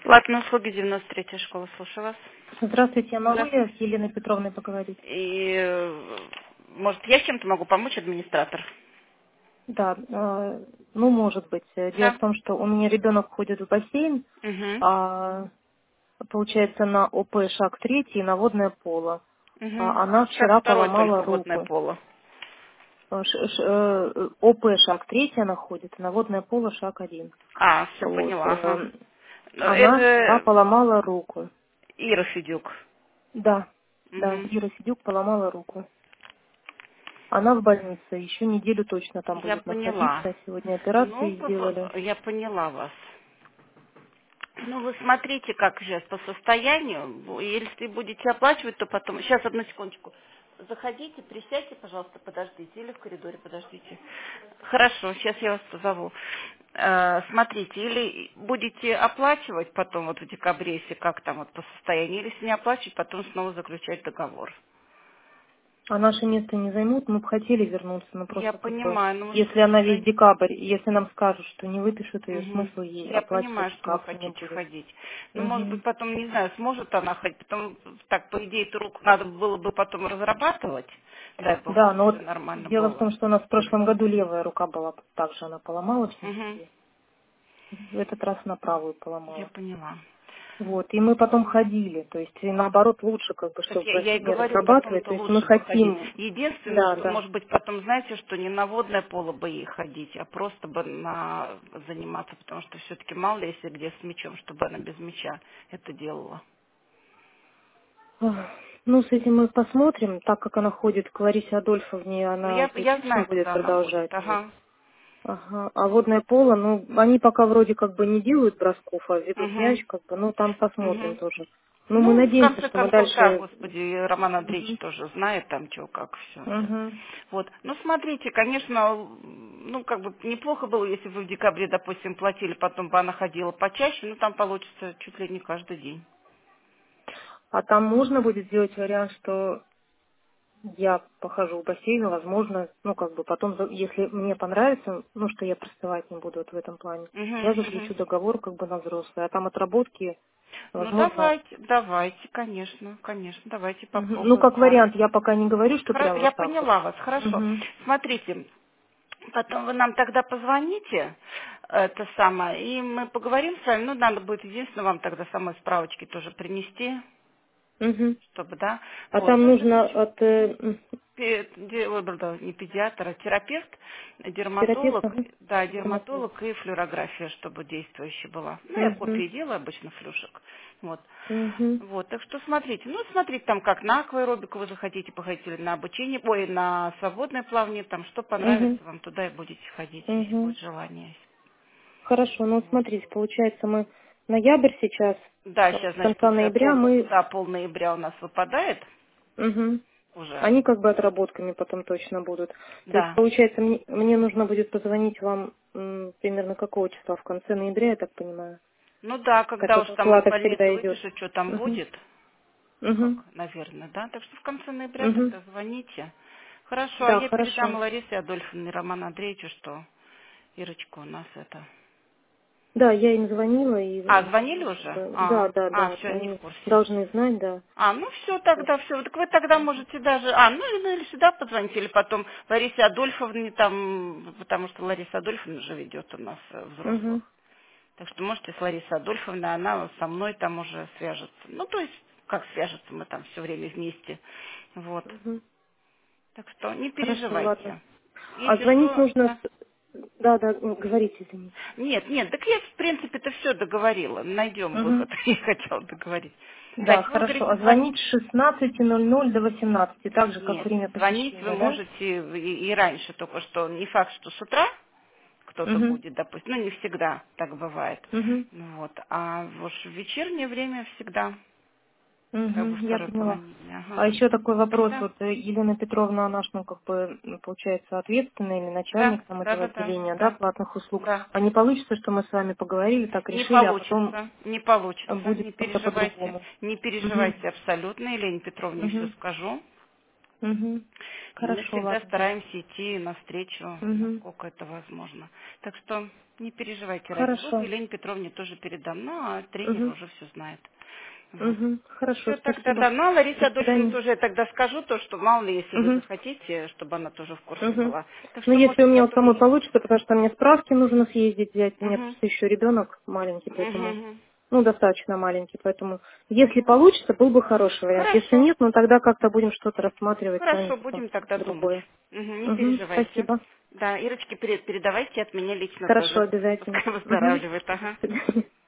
Платные услуги, 93-я школа, слушаю вас. Здравствуйте, я могу я Здравствуйте. с Еленой Петровной поговорить? И, может, я с чем-то могу помочь, администратор? Да, ну, может быть. Дело в Да. том, что у меня ребенок ходит в бассейн, Угу. а, получается, на ОП шаг 3 на водное поло. Угу. А она Шаг вчера второй поломала только водное руку. поло. ОП шаг 3 она ходит, на водное поло шаг 1. А, все Вот. поняла, ага. Ну, Она вчера это поломала руку. Ира Федюк. Да, да, Угу. Ира Сидюк поломала руку. Она в больнице, еще неделю точно там Я будет поняла. находиться. Сегодня Ну, операцию сделали. я поняла вас. Ну, вы смотрите, как сейчас по состоянию. Если будете оплачивать, то потом... Сейчас, одну секундочку. Заходите, присядьте, пожалуйста, подождите. Или в коридоре подождите. Хорошо, сейчас я вас позову. Смотрите, или будете оплачивать потом вот в декабре, если как там вот по состоянию, или если не оплачивать, потом снова заключать договор. А наше место не займут, мы бы хотели вернуться, но Я просто как бы, понимаю, но если она весь состояние... декабрь, если нам скажут, что не выпишут ее, Мгм. смысла ей Я оплачивать понимаю, что вы никак не хотите будет. ходить. Ну, может быть, Мгм. потом, не знаю, сможет она ходить. Потом, так, по идее, эту руку надо было бы потом разрабатывать. Дай бог, Да, чтобы но все вот нормально дело в было. том, что у нас в прошлом году левая рука была, также она поломала в Мгм. сентябре. В этот раз на правую Я поломала. поняла. Вот, и мы потом ходили, то есть и наоборот лучше, как бы, Так чтобы в я и бассейне говорю, разрабатывать, потом-то то есть мы лучше бы ходить. хотим, Единственное, да, что, да. может быть, потом, знаете, что не на водное поло бы ей ходить, а просто бы заниматься, потому что все-таки мало ли, если где с мячом, чтобы она без мяча это делала. Ах, ну, с этим мы посмотрим, так как она ходит к Ларисе Адольфовне, Ну, она я частично знаю, будет куда она ходит. продолжать, вот. Ага. Ага. А водное поло, ну, они пока вроде как бы не делают бросков, а ведут Угу. мяч, как бы, ну, там посмотрим Угу. тоже. Ну, мы Ну, в надеемся, конце что мы концов, да, дальше... господи, Роман Андреевич Угу. тоже знает там, что, как, все, все. Угу. Вот. Ну, смотрите, конечно, ну, как бы неплохо было, если бы в декабре, допустим, платили, потом бы она ходила почаще, ну, там получится чуть ли не каждый день. А там можно будет сделать вариант, что я похожу в бассейн, возможно, ну, как бы потом, если мне понравится, ну, что я приставать не буду вот в этом плане, Угу, я угу. заключу договор как бы на взрослые, а там отработки, Ну, возможно, давайте, конечно, конечно, давайте мгм. Ну, попробуем, как да. вариант, я пока не говорю, что прям Я вот так вот. поняла вас, хорошо. Мгм. Смотрите, потом вы нам тогда позвоните, это самое, и мы поговорим с вами. Ну, надо будет единственное вам тогда самой справочки тоже принести, Мгм. чтобы, да. А Вот, там ну, это нужно ничего. от Ой, да, не педиатр, а терапевт, терапевта. дерматолог, Ага. да, Дерматолог. дерматолог и флюорография, чтобы действующая была. Ну, я Мгм. копии делаю обычно флюшек. Вот. Мгм. Вот, так что смотрите. Ну, смотрите там, как на акваэробику вы захотите походить, или на обучение, ой, на свободное плавание, там, что Мгм. понравится вам, туда и будете ходить, если Мгм. будет желание. Хорошо, ну вот Вот. смотрите, получается мы ноябрь сейчас, Да, сейчас, с значит, конца получается, ноября мы, пол ноября у нас выпадает мгм. уже. Они как бы отработками потом точно будут. То есть Да. получается мне нужно будет позвонить вам примерно какого числа, в конце ноября, я так понимаю, Ну да, так когда уж как там из оплата всегда больницы идет. выпишут, что там Угу. будет, ну как, Угу. наверное, да. Так что в конце ноября Угу. тогда звоните. Хорошо, а Да, я передам хорошо. Ларисе Адольфовне и Роману Андреевичу, что Ирочка у нас это. Да, я им звонила, и А, звонили они как уже? бы, да, да, да, Все, они в они курсе. должны знать, да. А, ну все, тогда все. Так вы тогда можете даже, ну или сюда позвоните, или потом Ларисе Адольфовне там, потому что Лариса Адольфовна же ведет у нас взрослых. Угу. Так что можете с Ларисой Адольфовной, она со мной там уже свяжется. Ну, то есть, как свяжется, мы там все время вместе. Вот. Угу. Так что не Хорошо, ладно. переживайте. А Если звонить что, нужно да. да, да, говорите, извините. Нет, нет, так я, в принципе-то все договорила. Найдем Угу. выход. Я хотела договорить. Да, Так, вы хорошо. говорите, А звонить звонить? с 16:00 до 18, так же, как Нет, время звонить вы посещения, да? можете и раньше, только что не факт, что с утра кто-то Угу. будет, допустим, ну не всегда так бывает, Угу. ну вот, а уж в вечернее время всегда, как бы Угу. Я второй поняла. половине дня. А Ага. еще такой вопрос. Да, Вот Елена Петровна, она ж, ну, как бы, получается, ответственный или да, начальник там да, этого да, да, отделения, да, да, платных услуг. да. А не получится, что мы с вами поговорили, так Не решили, а потом получится, не получится, будет как-то по-другому. не Угу. переживайте абсолютно, Елене Петровне все Угу. скажу. Угу. И мы Хорошо, всегда ладно. стараемся идти навстречу, Угу. насколько это возможно. Так что не переживайте ради бога, Хорошо. Елене Петровне тоже передам. Ну, а тренер Угу. уже все знает. Вот. Угу. Хорошо, Все тогда, спасибо. да. Ну, а До Ларисе Адольфовне свидания. тоже я тогда скажу то, что мало ли, если вы Угу. захотите, чтобы она тоже в курсе Угу. была. Так Ну, что если у можете меня вот потом самой ей... получится, потому что мне справки нужно съездить взять, у меня Угу. просто еще ребенок маленький, поэтому, Угу. ну, достаточно маленький, поэтому, если Угу. получится, был бы хороший вариант. Если Хорошо. нет, ну, тогда как-то будем что-то рассматривать с вами Хорошо, потом будем тогда думать. другое. Угу, не Угу. переживайте. Спасибо. Да, Ирочке передавайте от меня лично Хорошо, тоже. обязательно. Пускай Угу. выздоравливает. До Ага. свидания.